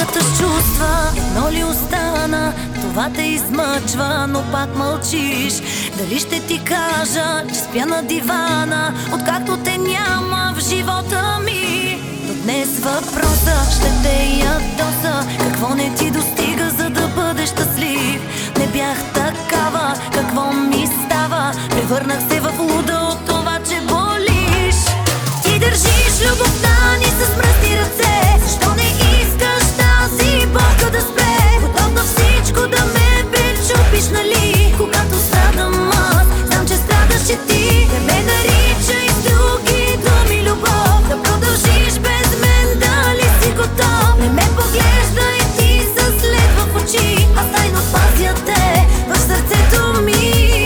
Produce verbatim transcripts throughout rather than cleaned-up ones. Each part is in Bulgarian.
хората с чувства, едно ли остана? Това те измъчва, но пак мълчиш. Дали ще ти кажа, че спя на дивана, откакто те няма в живота ми? До днес въпроса ще те ядоса. Какво не ти достига, за да бъдеш щастлив? Не бях такава, какво ми става? Превърнах се в луда от това, че болиш. Ти държиш любовта ни с мръсни ръце. Защо не искаш тази болка да спре? Готов всичко да ме пречупиш, нали? Когато страдам аз, знам, че страдаш и ти. Не ме наричай с други думи любов. Да продължиш без мен, дали си готов? Не ме поглеждай ти със след в очи. Аз тайно пазя те в сърцето ми.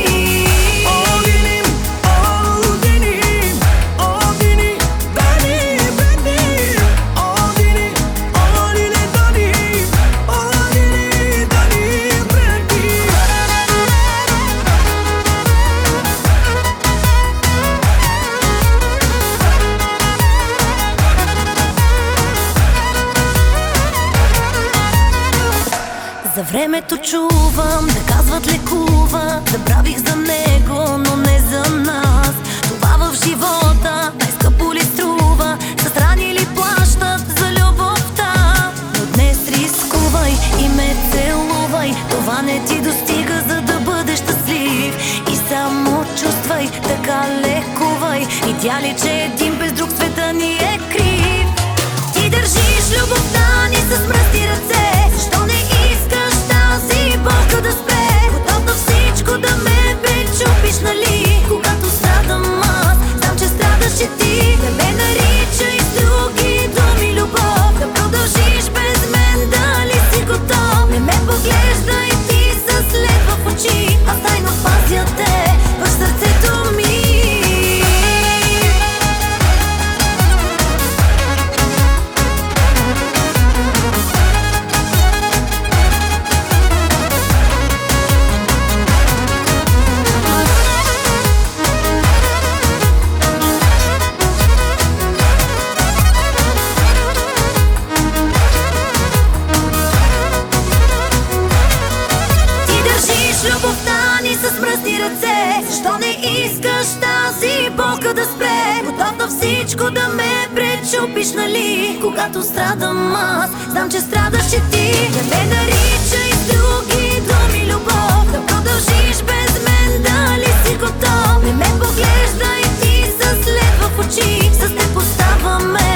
За времето чувам да казват лекува. Забравих за него, но не за нас. Това в живота най-скъпо ли струва? С рани ли плащат за любовта? Но днес рискувай и ме целувай. Това не ти достига, за да бъдеш щастлив. И само чувствай, така лекувай. Идея ли, че един без друг света ни е крив? Ти държиш любовта ни с мръсни ръце. Защо не искаш тази болка да спре? Готов на всичко да ме пречупиш, нали? Когато страдам аз, знам, че страдаш и ти. Не ме наричай с други думи любов. Да продължиш без мен, дали си готов? Не ме поглеждай ти със след в очи. Аз тайно пазя те в сърцето ми. Любовта ни с мръсни ръце. Защо не искаш тази болка да спре? Готов на всичко да ме пречупиш, нали? Когато страдам аз, знам, че страдаш и ти. Не ме наричай с други думи любов. Да продължиш без мен, дали си готов? Не ме поглеждай ти със след в очи. С теб оставаме